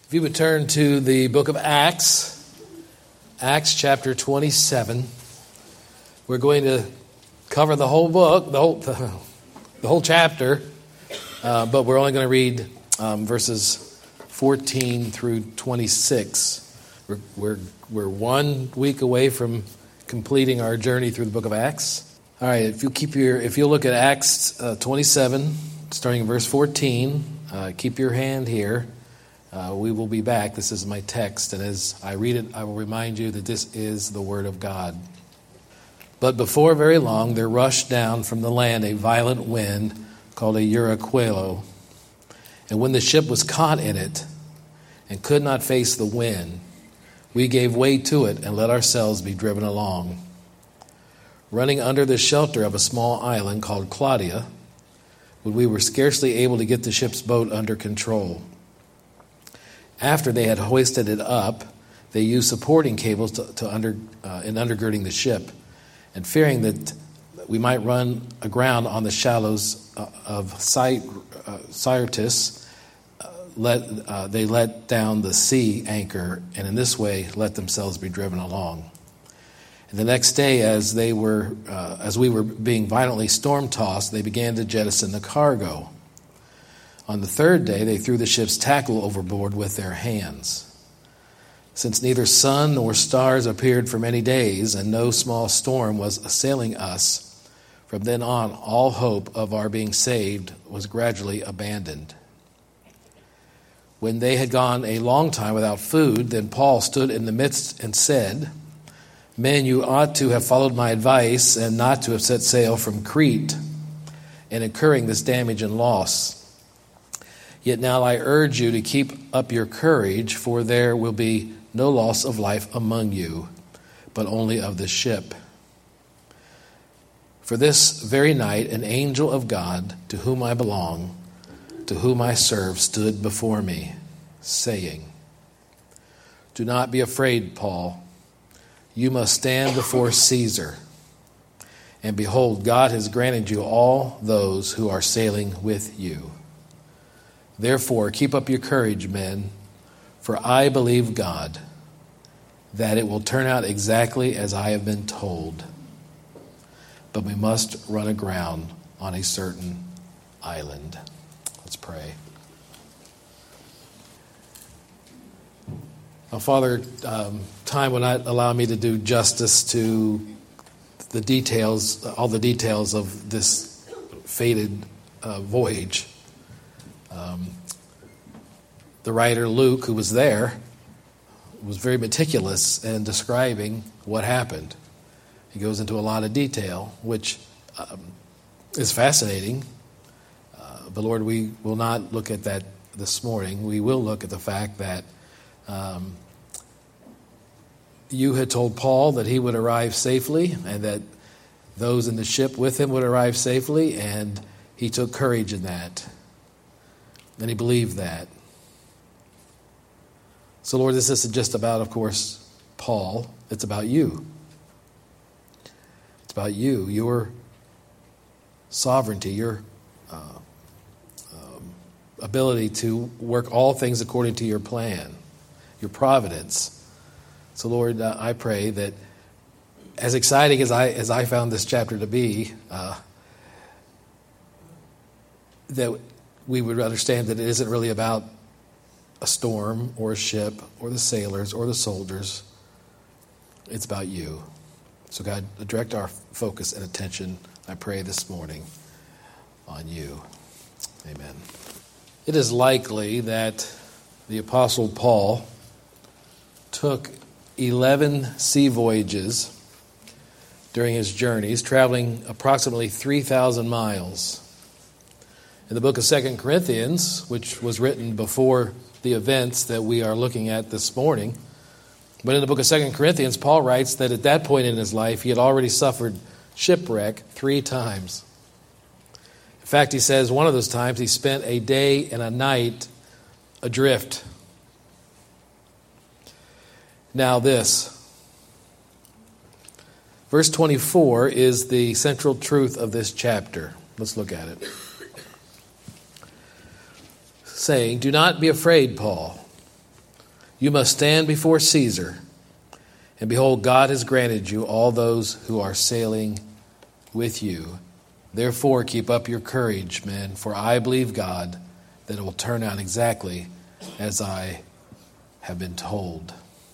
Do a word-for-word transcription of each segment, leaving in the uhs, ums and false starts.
If you would turn to the book of Acts, Acts chapter twenty-seven, we're going to cover the whole book, the whole, the, the whole chapter, uh, but we're only going to read um, verses fourteen through twenty-six. We're, we're, we're one week away from completing our journey through the book of Acts. All right, if you keep your, if you look at Acts uh, twenty-seven, starting in verse fourteen, uh, keep your hand here. Uh, we will be back. This is my text, and as I read it, I will remind you that this is the Word of God. But before very long, there rushed down from the land a violent wind called a hurricane. And when the ship was caught in it and could not face the wind, we gave way to it and let ourselves be driven along. Running under the shelter of a small island called Claudia, when we were scarcely able to get the ship's boat under control. After they had hoisted it up, they used supporting cables to, to under uh, in undergirding the ship, and fearing that we might run aground on the shallows uh, of Cy, uh, Syrtis, uh, let uh, they let down the sea anchor, and in this way let themselves be driven along. And the next day, as they were uh, as we were being violently storm tossed, they began to jettison the cargo. On the third day, they threw the ship's tackle overboard with their hands. Since neither sun nor stars appeared for many days, and no small storm was assailing us, from then on, all hope of our being saved was gradually abandoned. When they had gone a long time without food, then Paul stood in the midst and said, "Men, you ought to have followed my advice and not to have set sail from Crete and incurring this damage and loss. Yet now I urge you to keep up your courage, for there will be no loss of life among you, but only of the ship. For this very night an angel of God, to whom I belong, to whom I serve, stood before me, saying, 'Do not be afraid, Paul. You must stand before Caesar. And behold, God has granted you all those who are sailing with you. Therefore, keep up your courage, men, for I believe God, that it will turn out exactly as I have been told. But we must run aground on a certain island.'" Let's pray. Now, Father, um, time will not allow me to do justice to the details, all the details of this fated uh, voyage. Um, the writer Luke, who was there, was very meticulous in describing what happened. He goes into a lot of detail, which um, is fascinating. Uh, but Lord, we will not look at that this morning. We will look at the fact that um, you had told Paul that he would arrive safely and that those in the ship with him would arrive safely, and he took courage in that. And he believed that. So, Lord, this isn't just about, of course, Paul. It's about you. It's about you, your sovereignty, your uh, um, ability to work all things according to your plan, your providence. So, Lord, uh, I pray that as exciting as I as I found this chapter to be, uh, that we would understand that it isn't really about a storm or a ship or the sailors or the soldiers. It's about you. So God, direct our focus and attention, I pray this morning, on you. Amen. It is likely that the Apostle Paul took eleven sea voyages during his journeys, traveling approximately three thousand miles. In the book of Second Corinthians, which was written before the events that we are looking at this morning, but in the book of Second Corinthians, Paul writes that at that point in his life, he had already suffered shipwreck three times. In fact, he says one of those times he spent a day and a night adrift. Now this, verse twenty-four is the central truth of this chapter. Let's look at it. Saying, "Do not be afraid, Paul. You must stand before Caesar. And behold, God has granted you all those who are sailing with you. Therefore, keep up your courage, men, for I believe God that it will turn out exactly as I have been told.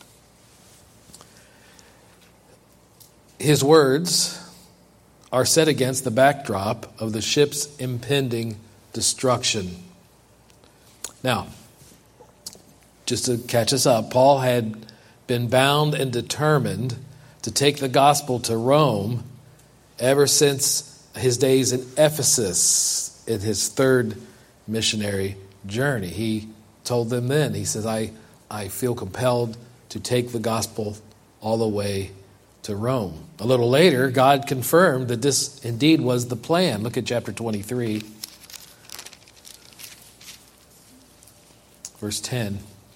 His words are set against the backdrop of the ship's impending destruction. Now, just to catch us up, Paul had been bound and determined to take the gospel to Rome ever since his days in Ephesus in his third missionary journey. He told them then, he says, I, I feel compelled to take the gospel all the way to Rome. A little later, God confirmed that this indeed was the plan. Look at chapter twenty-three, verse ten.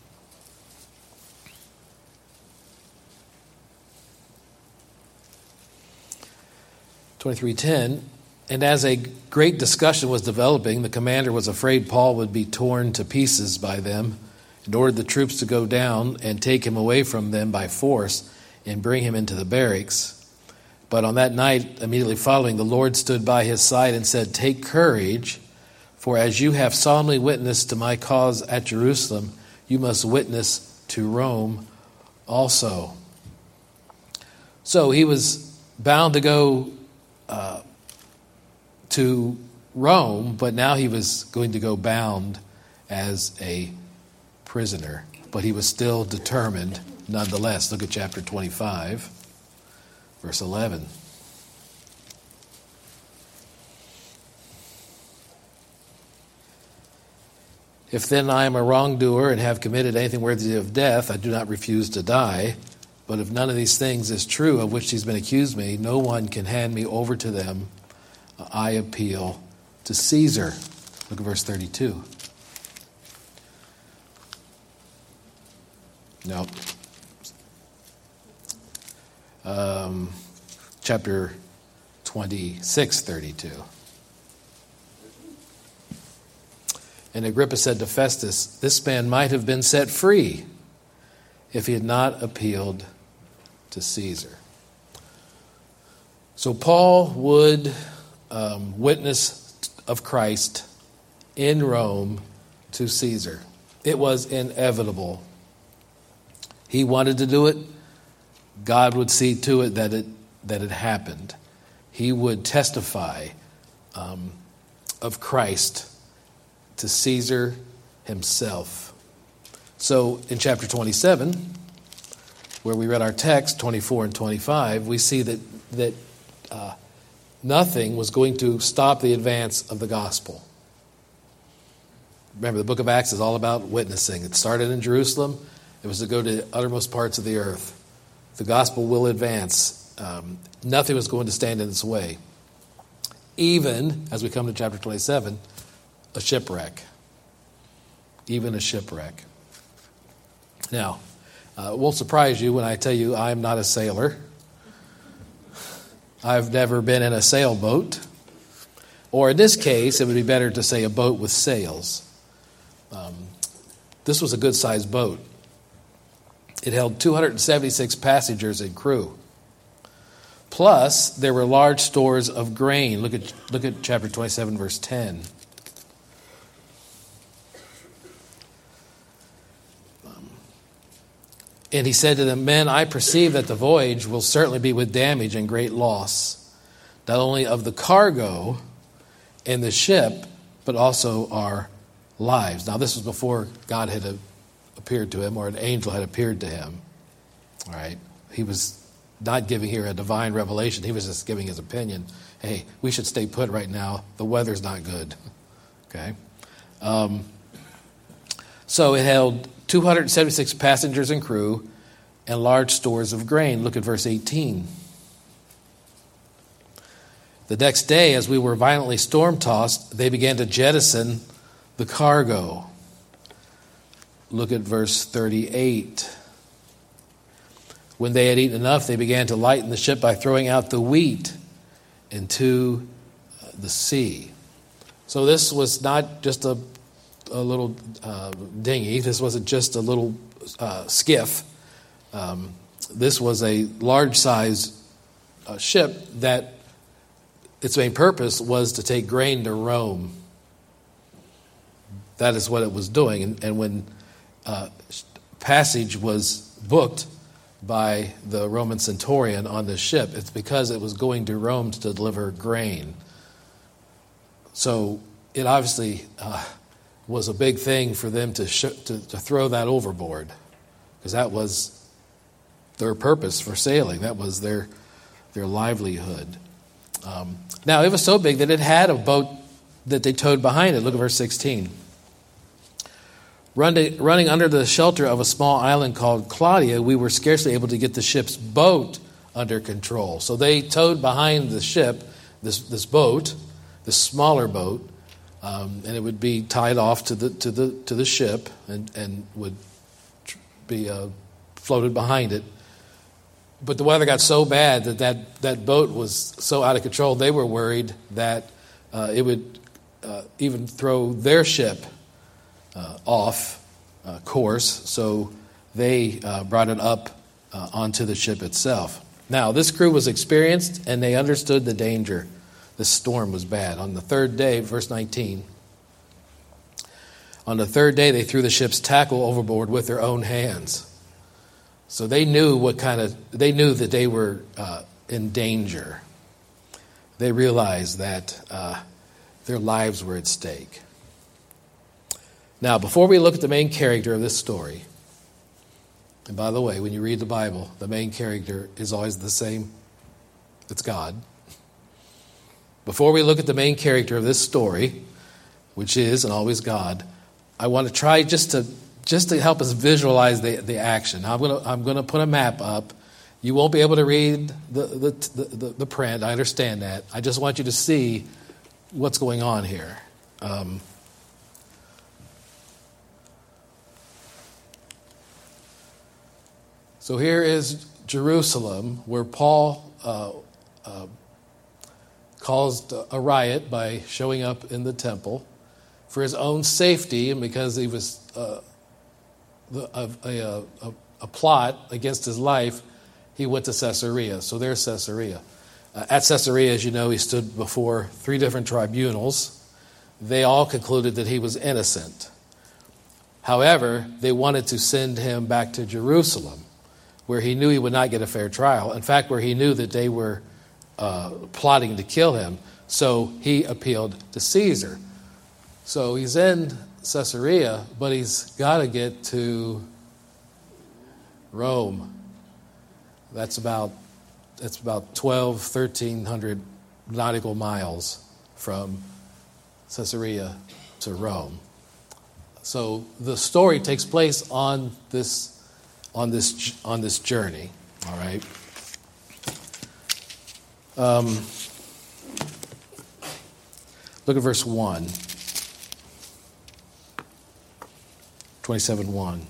twenty-three ten, and as a great discussion was developing, the commander was afraid Paul would be torn to pieces by them and ordered the troops to go down and take him away from them by force and bring him into the barracks. But on that night, immediately following, the Lord stood by his side and said, "Take courage, for as you have solemnly witnessed to my cause at Jerusalem, you must witness to Rome also." So he was bound to go uh, to Rome, but now he was going to go bound as a prisoner. But he was still determined nonetheless. Look at chapter twenty-five, verse eleven. If then I am a wrongdoer and have committed anything worthy of death, I do not refuse to die. But if none of these things is true of which he's been accused me, no one can hand me over to them. I appeal to Caesar. Look at verse thirty-two. No. Um, chapter twenty-six, thirty-two. And Agrippa said to Festus, "This man might have been set free if he had not appealed to Caesar." So Paul would um, witness of Christ in Rome to Caesar. It was inevitable. He wanted to do it. God would see to it that it that it happened. He would testify um, of Christ to Caesar himself. So in chapter twenty-seven, where we read our text, twenty-four and twenty-five, we see that that uh, nothing was going to stop the advance of the gospel. Remember, the book of Acts is all about witnessing. It started in Jerusalem. It was to go to the uttermost parts of the earth. The gospel will advance. Um, nothing was going to stand in its way. Even, as we come to chapter twenty-seven, a shipwreck. Even a shipwreck. Now, uh, it won't surprise you when I tell you I'm not a sailor. I've never been in a sailboat. Or in this case, it would be better to say a boat with sails. Um, this was a good-sized boat. It held two hundred seventy-six passengers and crew. Plus, there were large stores of grain. Look at, look at chapter twenty-seven, verse ten. And he said to them, "Men, I perceive that the voyage will certainly be with damage and great loss, not only of the cargo and the ship, but also our lives." Now, this was before God had appeared to him or an angel had appeared to him. All right. He was not giving here a divine revelation. He was just giving his opinion. Hey, we should stay put right now. The weather's not good. Okay. Um, so it held two hundred seventy-six passengers and crew and large stores of grain. Look at verse eighteen. The next day, as we were violently storm-tossed, they began to jettison the cargo. Look at verse thirty-eight. When they had eaten enough, they began to lighten the ship by throwing out the wheat into the sea. So this was not just a a little uh, dinghy. This wasn't just a little uh, skiff. Um, this was a large-sized uh, ship that its main purpose was to take grain to Rome. That is what it was doing. And, and when uh, passage was booked by the Roman centurion on this ship, it's because it was going to Rome to deliver grain. So it obviously uh, was a big thing for them to, sh- to to throw that overboard, because that was their purpose for sailing. That was their their livelihood. Um, now, it was so big that it had a boat that they towed behind it. Look at verse sixteen. Running, running under the shelter of a small island called Claudia, we were scarcely able to get the ship's boat under control. So they towed behind the ship this this boat, this smaller boat, um, and it would be tied off to the to the to the ship and and would be uh, floated behind it. But the weather got so bad that, that that boat was so out of control, they were worried that uh, it would uh, even throw their ship uh, off uh, course. So they uh, brought it up uh, onto the ship itself. Now, this crew was experienced, and they understood the danger. The storm was bad. On the third day, verse nineteen, on the third day they threw the ship's tackle overboard with their own hands. So they knew what kind of, they knew that they were uh, in danger. They realized that uh, their lives were at stake. Now, before we look at the main character of this story, and by the way, when you read the Bible, the main character is always the same. It's God. Before we look at the main character of this story, which is and always God, I want to try just to just to help us visualize the, the action. Now, I'm going to I'm going to put a map up. You won't be able to read the the, the the print. I understand that. I just want you to see what's going on here. Um, so here is Jerusalem, where Paul uh, uh, caused a riot by showing up in the temple for his own safety, and because he was uh, the, a, a, a, a plot against his life, he went to Caesarea. So there's Caesarea. Uh, at Caesarea, as you know, he stood before three different tribunals. They all concluded that he was innocent. However, they wanted to send him back to Jerusalem, where he knew he would not get a fair trial. In fact, where he knew that they were uh, plotting to kill him. So he appealed to Caesar. So he's in Caesarea, but he's got to get to Rome. That's about that's about twelve, thirteen hundred nautical miles from Caesarea to Rome. So the story takes place on this on this on this journey. All right. Um, look at verse one. twenty-seven one.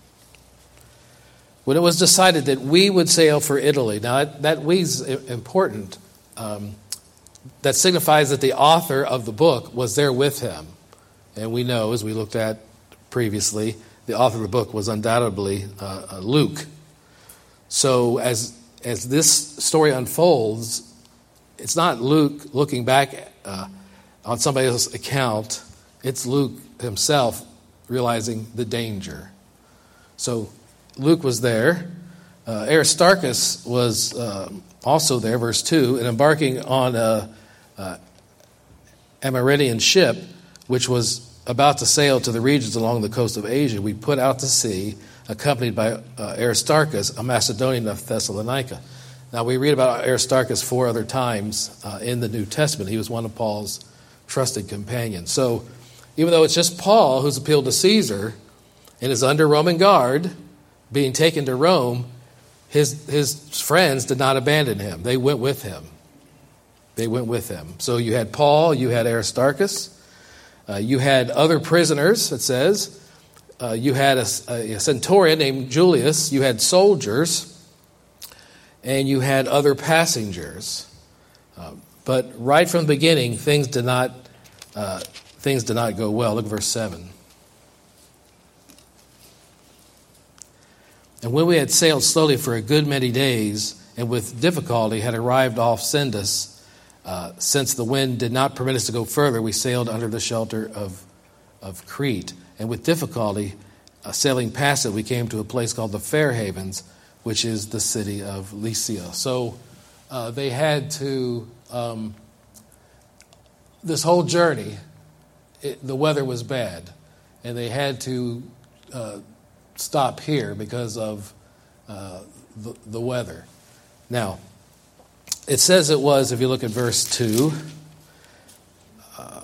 When it was decided that we would sail for Italy, now that, that we's important. Um, that signifies that the author of the book was there with him. And we know, as we looked at previously, the author of the book was undoubtedly uh, Luke. So as as this story unfolds, it's not Luke looking back uh, on somebody else's account. It's Luke himself realizing the danger. So Luke was there. Uh, Aristarchus was uh, also there, verse two, and embarking on a, a Amerindian ship, which was about to sail to the regions along the coast of Asia, we put out to sea, accompanied by uh, Aristarchus, a Macedonian of Thessalonica. Now, we read about Aristarchus four other times uh, in the New Testament. He was one of Paul's trusted companions. So, even though it's just Paul who's appealed to Caesar and is under Roman guard, being taken to Rome, his his friends did not abandon him. They went with him. They went with him. So you had Paul, you had Aristarchus, uh, you had other prisoners, it says. Uh, you had a, a centurion named Julius, you had soldiers, and you had other passengers. Uh, but right from the beginning, things did not uh, things did not go well. Look at verse seven. And when we had sailed slowly for a good many days, and with difficulty had arrived off Sindus, uh, since the wind did not permit us to go further, we sailed under the shelter of, of Crete. And with difficulty, uh, sailing past it, we came to a place called the Fair Havens, which is the city of Lycia. So uh, they had to, um, this whole journey, it, the weather was bad. And they had to uh, stop here because of uh, the, the weather. Now, it says it was, if you look at verse two, uh,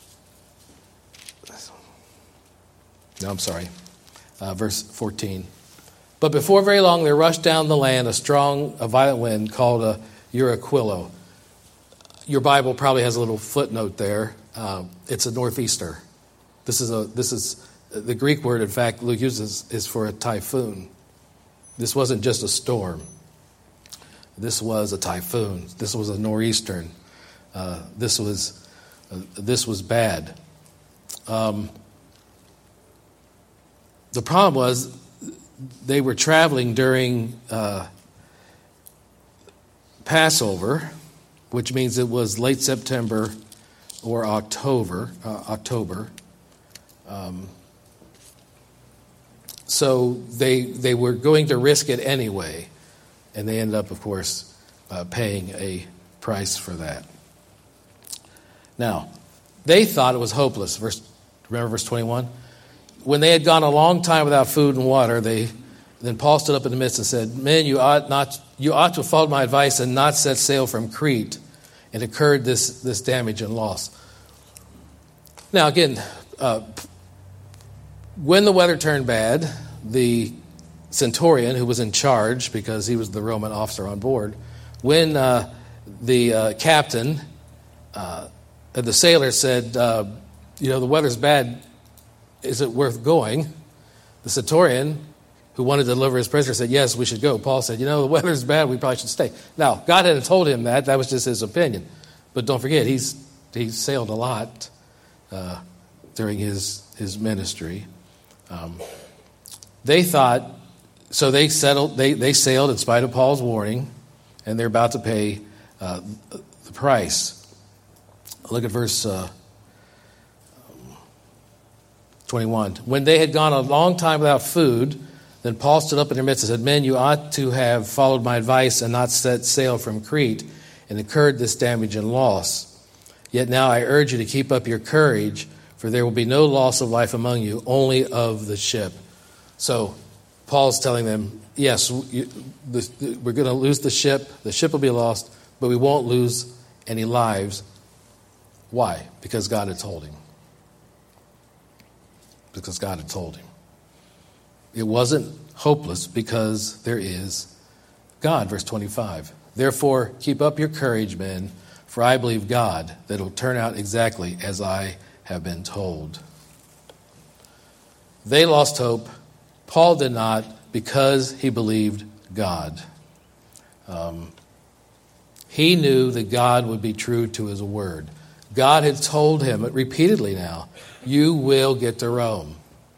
no, I'm sorry, uh, verse fourteen. But before very long there rushed down the land a strong, a violent wind called a Euraquilo. Your Bible probably has a little footnote there. Uh, it's a northeaster. This is a this is the Greek word, in fact, Luke uses is for a typhoon. This wasn't just a storm. This was a typhoon. This was a nor'eastern. Uh, this was uh, this was bad. Um, the problem was they were traveling during uh, Passover, which means it was late September or October. Uh, October. Um, so they they were going to risk it anyway. And they ended up, of course, uh, paying a price for that. Now, they thought it was hopeless. Verse, remember verse twenty-one? When they had gone a long time without food and water, they then Paul stood up in the midst and said, "Men, you ought not you ought to have followed my advice and not set sail from Crete, and incurred this this damage and loss." Now, again, uh, when the weather turned bad, the centurion, who was in charge because he was the Roman officer on board, when uh, the uh, captain uh, and the sailor said, uh, you know, the weather's bad, is it worth going? The centurion, who wanted to deliver his prisoner, said, yes, we should go. Paul said, you know, the weather's bad, we probably should stay. Now, God hadn't told him that. That was just his opinion. But don't forget, he's he sailed a lot uh, during his, his ministry. Um, they thought, So they settled. They, they sailed in spite of Paul's warning, and they're about to pay uh, the price. Look at verse uh, twenty-one. When they had gone a long time without food, then Paul stood up in their midst and said, "Men, you ought to have followed my advice and not set sail from Crete, and incurred this damage and loss. Yet now I urge you to keep up your courage, for there will be no loss of life among you, only of the ship." So Paul's telling them, yes, you, the, the, we're going to lose the ship. The ship will be lost, but we won't lose any lives. Why? Because God had told him. Because God had told him. It wasn't hopeless because there is God. Verse twenty-five. Therefore, keep up your courage, men, for I believe God that it will turn out exactly as I have been told. They lost hope. Paul did not, because he believed God. Um, he knew that God would be true to his word. God had told him repeatedly now, you will get to Rome.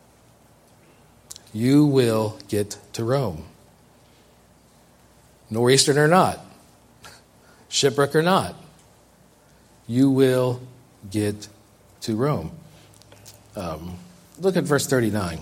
You will get to Rome. Nor'eastern or not, shipwreck or not, you will get to Rome. Um, look at verse thirty-nine.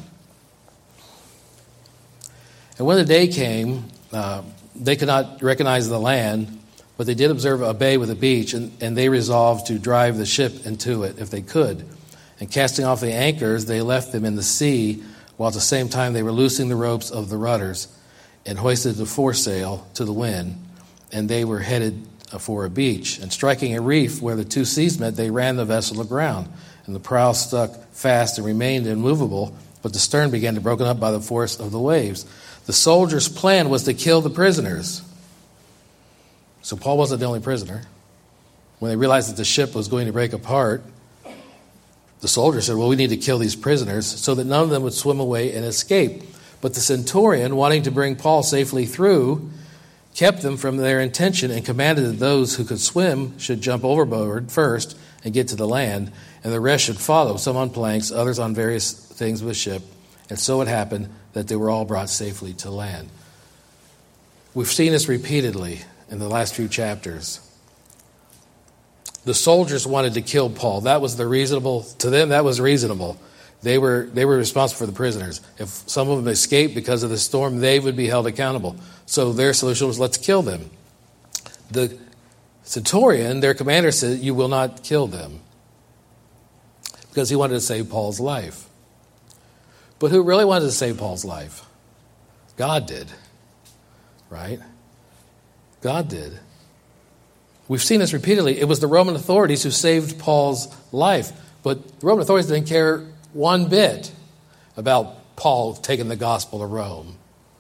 And when the day came, uh, they could not recognize the land, but they did observe a bay with a beach, and, and they resolved to drive the ship into it if they could. And casting off the anchors, they left them in the sea, while at the same time they were loosing the ropes of the rudders and hoisted the foresail to the wind, and they were headed for a beach. And striking a reef where the two seas met, they ran the vessel aground, and the prow stuck fast and remained immovable, but the stern began to be broken up by the force of the waves. The soldiers' plan was to kill the prisoners. So Paul wasn't the only prisoner. When they realized that the ship was going to break apart, the soldiers said, well, we need to kill these prisoners so that none of them would swim away and escape. But the centurion, wanting to bring Paul safely through, kept them from their intention and commanded that those who could swim should jump overboard first and get to the land, and the rest should follow, some on planks, others on various things of the ship. And so it happened that they were all brought safely to land. We've seen this repeatedly in the last few chapters. The soldiers wanted to kill Paul. That was the reasonable, to them that was reasonable. They were they were responsible for the prisoners. If some of them escaped because of the storm, they would be held accountable. So their solution was, let's kill them. The centurion, their commander, said, you will not kill them, because he wanted to save Paul's life. But who really wanted to save Paul's life? God did, right? God did. We've seen this repeatedly. It was the Roman authorities who saved Paul's life, but the Roman authorities didn't care one bit about Paul taking the gospel to Rome.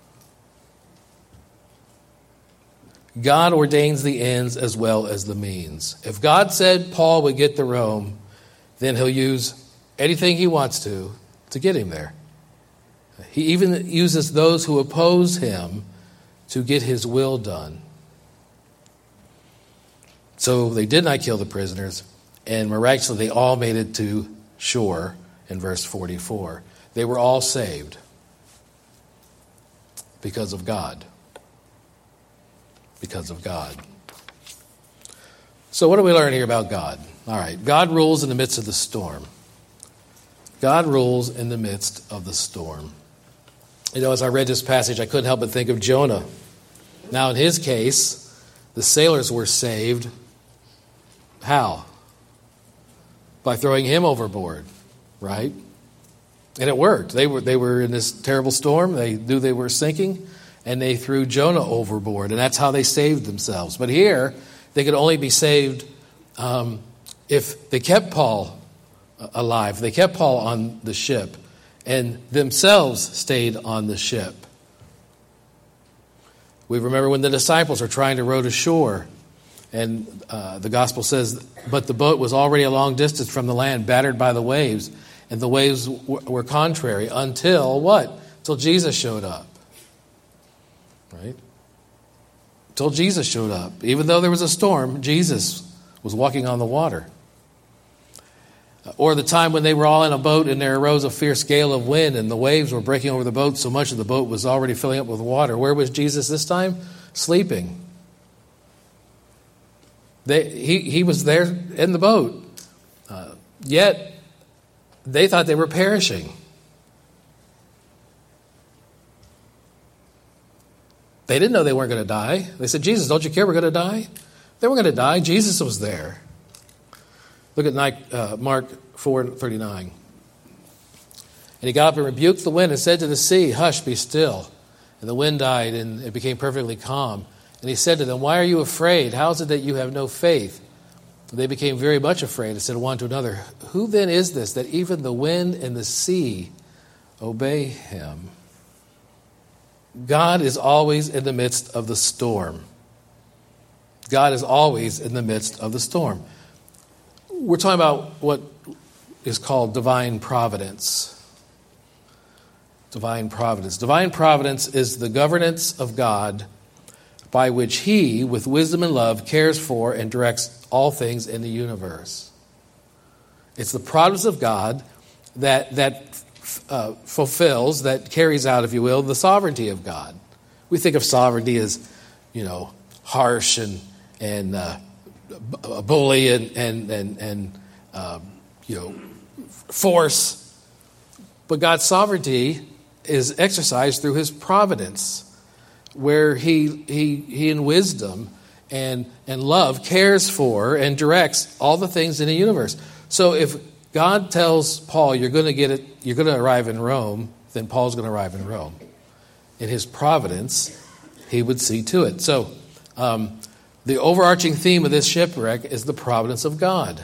God ordains the ends as well as the means. If God said Paul would get to Rome, then he'll use anything he wants to to get him there. He even uses those who oppose him to get his will done. So they did not kill the prisoners, and miraculously they all made it to shore in verse forty-four. They were all saved because of God. Because of God. So what do we learn here about God? All right, God rules in the midst of the storm. God rules in the midst of the storm. You know, as I read this passage, I couldn't help but think of Jonah. Now, in his case, the sailors were saved. How? By throwing him overboard, right? And it worked. They were they were in this terrible storm. They knew they were sinking, and they threw Jonah overboard, and that's how they saved themselves. But here, they could only be saved um, if they kept Paul alive. They kept Paul on the ship, and themselves stayed on the ship. We remember when the disciples were trying to row to shore, and uh, the gospel says, but the boat was already a long distance from the land, battered by the waves, and the waves w- were contrary until what? Until Jesus showed up. Right? Until Jesus showed up. Even though there was a storm, Jesus was walking on the water. Or the time when they were all in a boat and there arose a fierce gale of wind and the waves were breaking over the boat so much that the boat was already filling up with water. Where was Jesus this time? Sleeping. They, he, he was there in the boat. Uh, yet, they thought they were perishing. They didn't know they weren't going to die. They said, Jesus, don't you care we're going to die? They weren't going to die. Jesus was there. Look at uh, Mark four thirty-nine. And he got up and rebuked the wind and said to the sea, hush, be still. And the wind died and it became perfectly calm. And he said to them, why are you afraid? How is it that you have no faith? And they became very much afraid and said one to another, who then is this that even the wind and the sea obey him? God is always in the midst of the storm. God is always in the midst of the storm. We're talking about what is called divine providence. Divine providence. Divine providence is the governance of God by which he, with wisdom and love, cares for and directs all things in the universe. It's the providence of God that that uh, fulfills, that carries out, if you will, the sovereignty of God. We think of sovereignty as, you know, harsh and and uh, a bully and and and, and um, you know, force. But God's sovereignty is exercised through his providence, where he he he in wisdom and and love cares for and directs all the things in the universe. So if God tells Paul, you're going to get it, you're going to arrive in Rome, then Paul's going to arrive in Rome. In his providence, he would see to it. So um, the overarching theme of this shipwreck is the providence of God.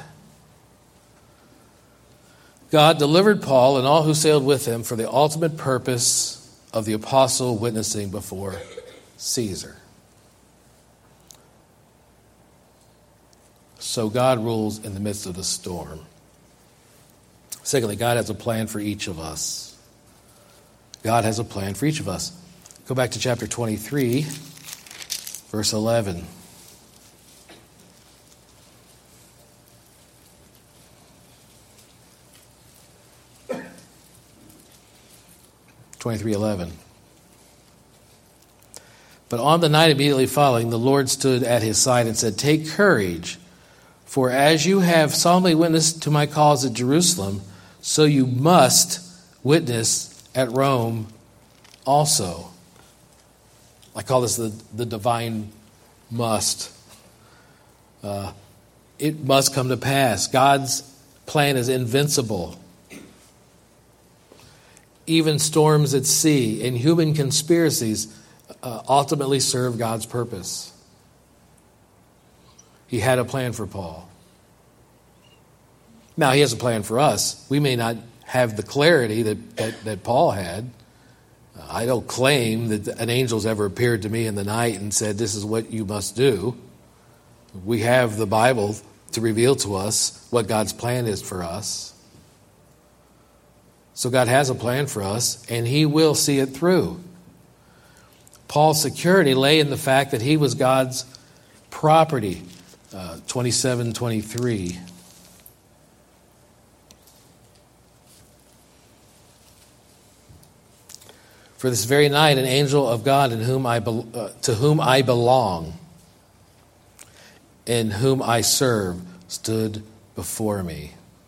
God delivered Paul and all who sailed with him for the ultimate purpose of the apostle witnessing before Caesar. So God rules in the midst of the storm. Secondly, God has a plan for each of us. God has a plan for each of us. Go back to chapter twenty-three, verse eleven. twenty-three eleven. But on the night immediately following, the Lord stood at his side and said, "Take courage, for as you have solemnly witnessed to my cause at Jerusalem, so you must witness at Rome also." I call this the, the divine must. Uh, it must come to pass. God's plan is invincible. Even storms at sea and human conspiracies uh, ultimately serve God's purpose. He had a plan for Paul. Now, he has a plan for us. We may not have the clarity that, that, that Paul had. I don't claim that an angel's ever appeared to me in the night and said, "This is what you must do." We have the Bible to reveal to us what God's plan is for us. So God has a plan for us, and he will see it through. Paul's security lay in the fact that he was God's property. Uh, twenty-seven twenty-three. For this very night, an angel of God in whom I be, uh, to whom I belong, in whom I serve, stood before me.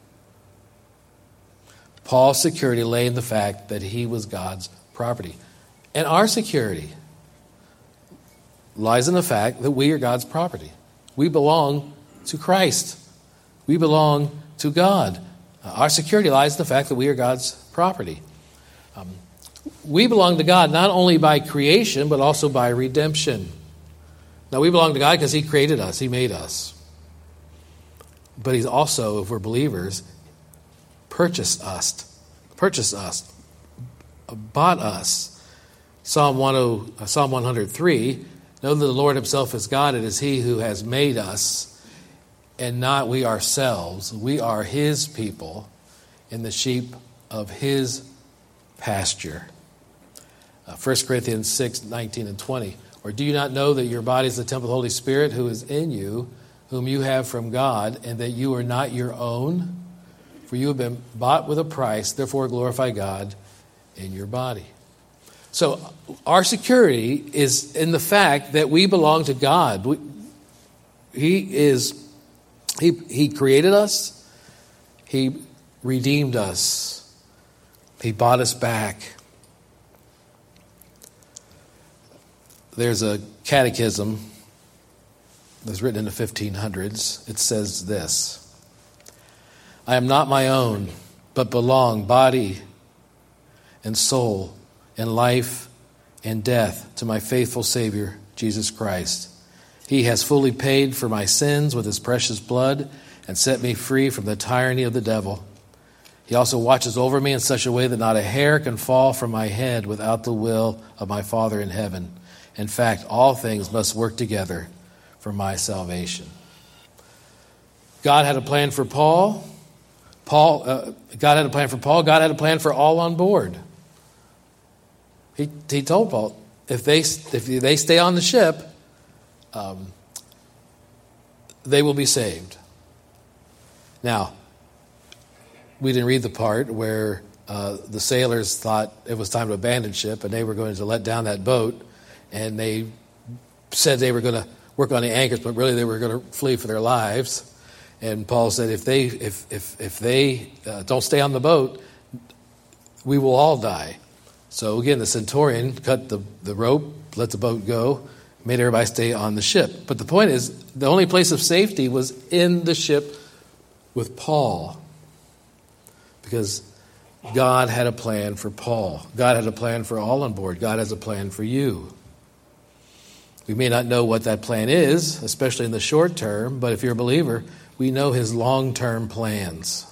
Paul's security lay in the fact that he was God's property. And our security lies in the fact that we are God's property. We belong to Christ. We belong to God. Uh, our security lies in the fact that we are God's property. Um, We belong to God not only by creation, but also by redemption. Now, we belong to God because he created us. He made us. But he's also, if we're believers, purchased us. Purchased us. Bought us. Psalm one hundred three, know that the Lord himself is God. It is he who has made us, and not we ourselves. We are his people and the sheep of his pasture. Uh, First Corinthians six nineteen and twenty. Or do you not know that your body is the temple of the Holy Spirit who is in you, whom you have from God, and that you are not your own? For you have been bought with a price, therefore glorify God in your body. So our security is in the fact that we belong to God. We, he is, he, he created us. He redeemed us. He bought us back. There's a catechism that's written in the fifteen hundreds. It says this: I am not my own, but belong, body and soul, and life and death, to my faithful Savior, Jesus Christ. He has fully paid for my sins with his precious blood and set me free from the tyranny of the devil. He also watches over me in such a way that not a hair can fall from my head without the will of my Father in heaven. In fact, all things must work together for my salvation. God had a plan for Paul. Paul, uh, God had a plan for Paul. God had a plan for all on board. He he told Paul, if they if they stay on the ship, um, they will be saved. Now, we didn't read the part where uh, the sailors thought it was time to abandon ship, and they were going to let down that boat. And they said they were going to work on the anchors, but really they were going to flee for their lives. And Paul said, if they if if if they uh, don't stay on the boat, we will all die. So again, the centurion cut the, the rope, let the boat go, made everybody stay on the ship. But the point is, the only place of safety was in the ship with Paul. Because God had a plan for Paul. God had a plan for all on board. God has a plan for you. We may not know what that plan is, especially in the short term, but if you're a believer, we know his long-term plans.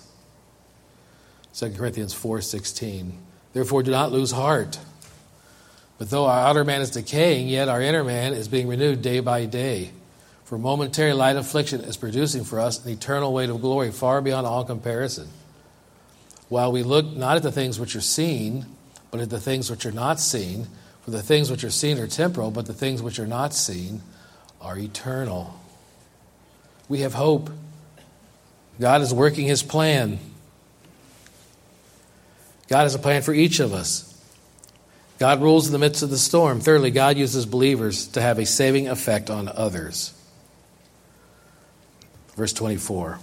Second Corinthians four sixteen. Therefore do not lose heart. But though our outer man is decaying, yet our inner man is being renewed day by day. For momentary light affliction is producing for us an eternal weight of glory far beyond all comparison. While we look not at the things which are seen, but at the things which are not seen. For the things which are seen are temporal, but the things which are not seen are eternal. We have hope. God is working his plan. God has a plan for each of us. God rules in the midst of the storm. Thirdly, God uses believers to have a saving effect on others. Verse twenty-four.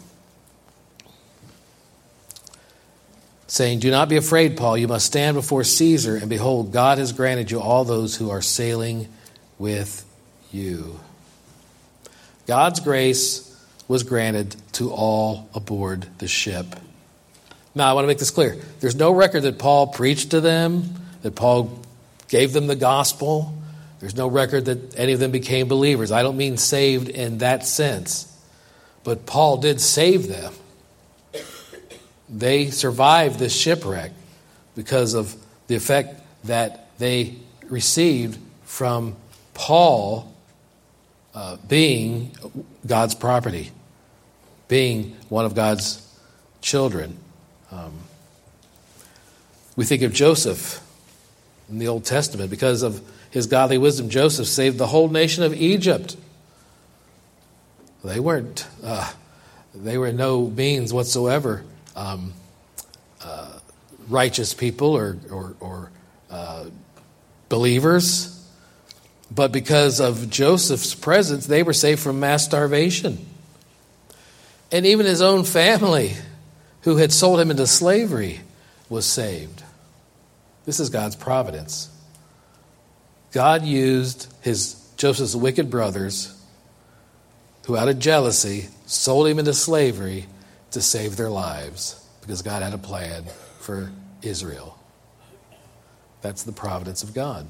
Saying, do not be afraid, Paul. You must stand before Caesar, and behold, God has granted you all those who are sailing with you. God's grace was granted to all aboard the ship. Now, I want to make this clear. There's no record that Paul preached to them, that Paul gave them the gospel. There's no record that any of them became believers. I don't mean saved in that sense. But Paul did save them. They survived this shipwreck because of the effect that they received from Paul uh, being God's property, being one of God's children. Um, we think of Joseph in the Old Testament. Because of his godly wisdom, Joseph saved the whole nation of Egypt. They weren't, uh, they were no means whatsoever um, uh, righteous people or, or, or uh, believers. But because of Joseph's presence, they were saved from mass starvation. And even his own family, who had sold him into slavery, was saved. This is God's providence. God used his Joseph's wicked brothers, who out of jealousy sold him into slavery, to save their lives, because God had a plan for Israel. That's the providence of God.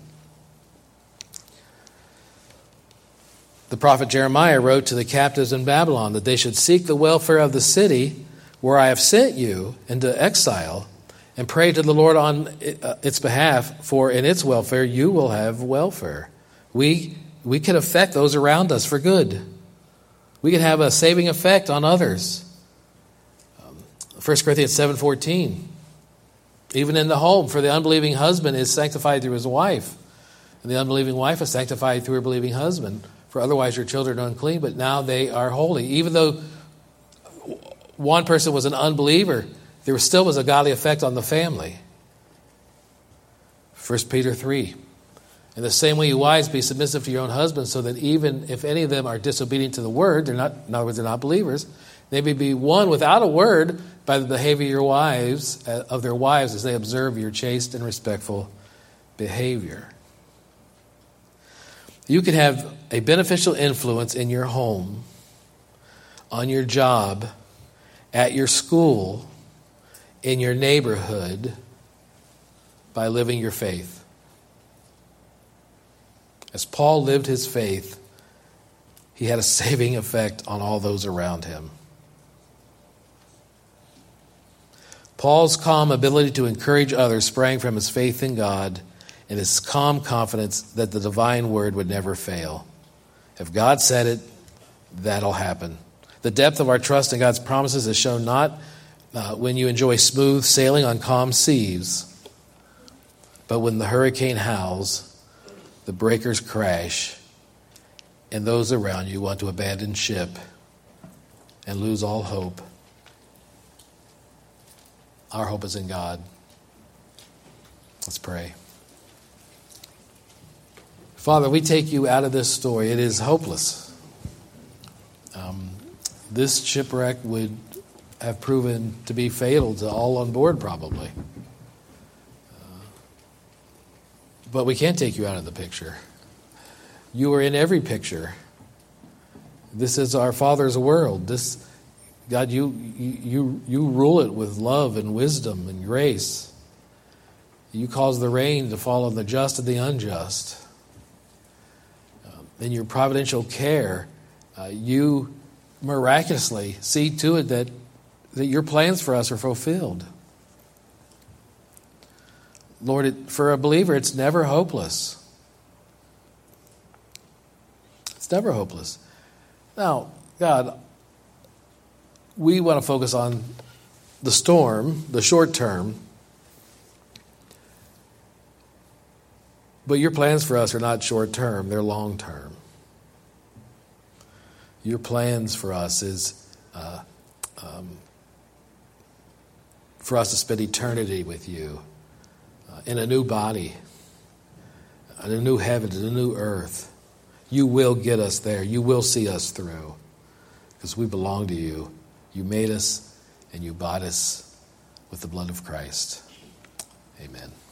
The prophet Jeremiah wrote to the captives in Babylon that they should seek the welfare of the city where I have sent you into exile, and pray to the Lord on its behalf, for in its welfare you will have welfare. We, we can affect those around us for good. We can have a saving effect on others. Um, First Corinthians seven fourteen. Even in the home, for the unbelieving husband is sanctified through his wife, and the unbelieving wife is sanctified through her believing husband. For otherwise your children are unclean, but now they are holy. Even though one person was an unbeliever, there still was a godly effect on the family. First Peter three. In the same way, you wives, be submissive to your own husbands, so that even if any of them are disobedient to the word, they're not, in other words, they're not believers, they may be won without a word by the behavior of your wives, uh, of their wives, as they observe your chaste and respectful behavior. You can have a beneficial influence in your home, on your job, at your school, in your neighborhood, by living your faith. As Paul lived his faith, he had a saving effect on all those around him. Paul's calm ability to encourage others sprang from his faith in God and his calm confidence that the divine word would never fail. If God said it, that'll happen. The depth of our trust in God's promises is shown not uh, when you enjoy smooth sailing on calm seas, but when the hurricane howls, the breakers crash, and those around you want to abandon ship and lose all hope. Our hope is in God. Let's pray. Father, we take you out of this story. It is hopeless. Um, this shipwreck would have proven to be fatal to all on board, probably. But we can't take you out of the picture. You are in every picture. This is our Father's world. This, God, you you you rule it with love and wisdom and grace. You cause the rain to fall on the just and the unjust. Um, in your providential care, uh, you miraculously see to it that that your plans for us are fulfilled. Lord, it, for a believer, it's never hopeless. It's never hopeless. Now, God, we want to focus on the storm, the short term. But your plans for us are not short term, they're long term. Your plans for us is uh, um, for us to spend eternity with you. In a new body, and a new heaven and a new earth. You will get us there. You will see us through because we belong to you. You made us and you bought us with the blood of Christ. Amen.